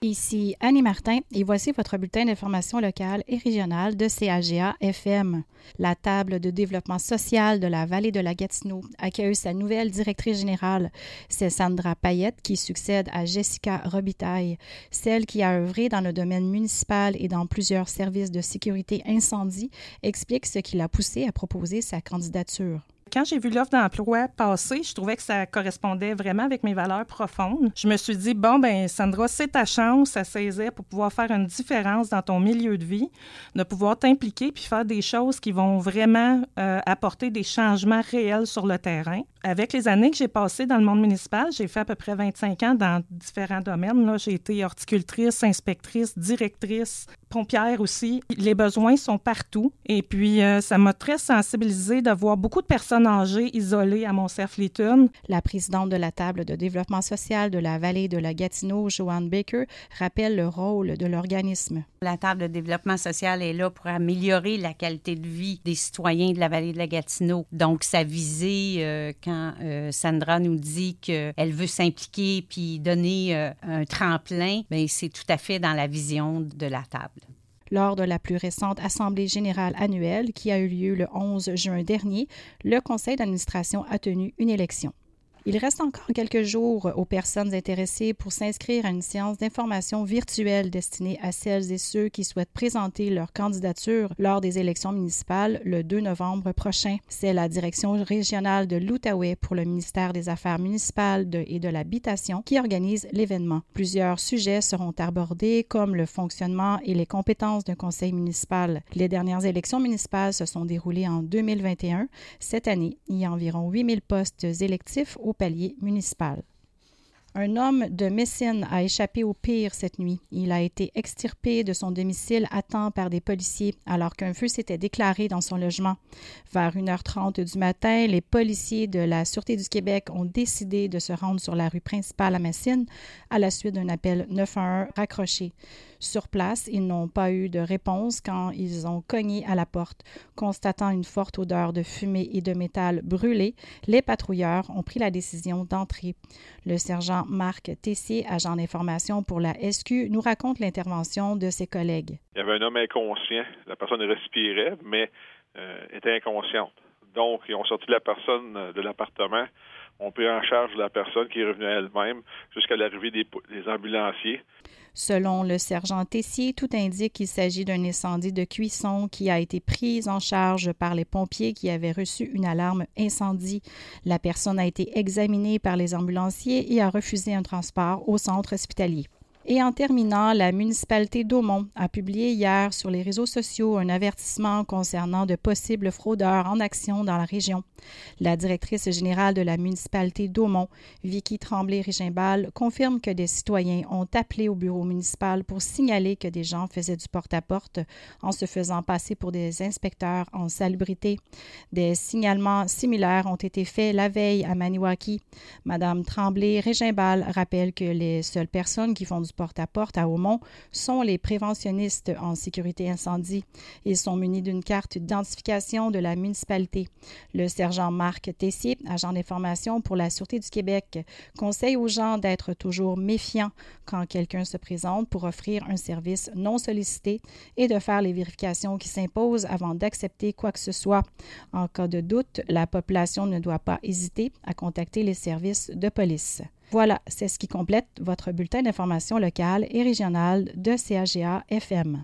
Ici Annie Martin et voici votre bulletin d'information locale et régionale de CAGA FM. La table de développement social de la vallée de la Gatineau accueille sa nouvelle directrice générale. C'est Sandra Payette qui succède à Jessica Robitaille, celle qui a œuvré dans le domaine municipal et dans plusieurs services de sécurité incendie, explique ce qui l'a poussée à proposer sa candidature. Quand j'ai vu l'offre d'emploi passer, je trouvais que ça correspondait vraiment avec mes valeurs profondes. Je me suis dit, Sandra, c'est ta chance à saisir pour pouvoir faire une différence dans ton milieu de vie, de pouvoir t'impliquer puis faire des choses qui vont vraiment apporter des changements réels sur le terrain. Avec les années que j'ai passées dans le monde municipal, j'ai fait à peu près 25 ans dans différents domaines. Là, j'ai été horticultrice, inspectrice, directrice, pompière aussi. Les besoins sont partout. Et puis, ça m'a très sensibilisée de voir beaucoup de personnes âgées isolées à Montcerf-Létune. La présidente de la table de développement social de la vallée de la Gatineau, Joanne Baker, rappelle le rôle de l'organisme. La table de développement social est là pour améliorer la qualité de vie des citoyens de la vallée de la Gatineau. Donc, sa visée, quand Sandra nous dit qu'elle veut s'impliquer puis donner un tremplin, bien, c'est tout à fait dans la vision de la table. Lors de la plus récente Assemblée générale annuelle qui a eu lieu le 11 juin dernier, le conseil d'administration a tenu une élection. Il reste encore quelques jours aux personnes intéressées pour s'inscrire à une séance d'information virtuelle destinée à celles et ceux qui souhaitent présenter leur candidature lors des élections municipales le 2 novembre prochain. C'est la direction régionale de l'Outaouais pour le ministère des Affaires municipales et de l'Habitation qui organise l'événement. Plusieurs sujets seront abordés comme le fonctionnement et les compétences d'un conseil municipal. Les dernières élections municipales se sont déroulées en 2021. Cette année, il y a environ 8000 postes électifs au palier municipal. Un homme de Messine a échappé au pire cette nuit. Il a été extirpé de son domicile à temps par des policiers alors qu'un feu s'était déclaré dans son logement. Vers 1h30 du matin, les policiers de la Sûreté du Québec ont décidé de se rendre sur la rue principale à Messine à la suite d'un appel 911 raccroché. Sur place, ils n'ont pas eu de réponse quand ils ont cogné à la porte. Constatant une forte odeur de fumée et de métal brûlé, les patrouilleurs ont pris la décision d'entrer. Le sergent Marc Tessier, agent d'information pour la SQ, nous raconte l'intervention de ses collègues. Il y avait un homme inconscient. La personne respirait, mais était inconsciente. Donc, ils ont sorti la personne de l'appartement, ont pris en charge la personne qui est revenue à elle-même jusqu'à l'arrivée des ambulanciers. Selon le sergent Tessier, tout indique qu'il s'agit d'un incendie de cuisson qui a été pris en charge par les pompiers qui avaient reçu une alarme incendie. La personne a été examinée par les ambulanciers et a refusé un transport au centre hospitalier. Et en terminant, la municipalité d'Aumont a publié hier sur les réseaux sociaux un avertissement concernant de possibles fraudeurs en action dans la région. La directrice générale de la municipalité d'Aumont, Vicky Tremblay-Rigimbal, confirme que des citoyens ont appelé au bureau municipal pour signaler que des gens faisaient du porte-à-porte en se faisant passer pour des inspecteurs en salubrité. Des signalements similaires ont été faits la veille à Maniwaki. Madame Tremblay-Rigimbal rappelle que les seules personnes qui font du porte-à-porte à Aumont sont les préventionnistes en sécurité incendie. Ils sont munis d'une carte d'identification de la municipalité. Le sergent Marc Tessier, agent d'information pour la Sûreté du Québec, conseille aux gens d'être toujours méfiants quand quelqu'un se présente pour offrir un service non sollicité et de faire les vérifications qui s'imposent avant d'accepter quoi que ce soit. En cas de doute, la population ne doit pas hésiter à contacter les services de police. Voilà, c'est ce qui complète votre bulletin d'information locale et régionale de CAGA FM.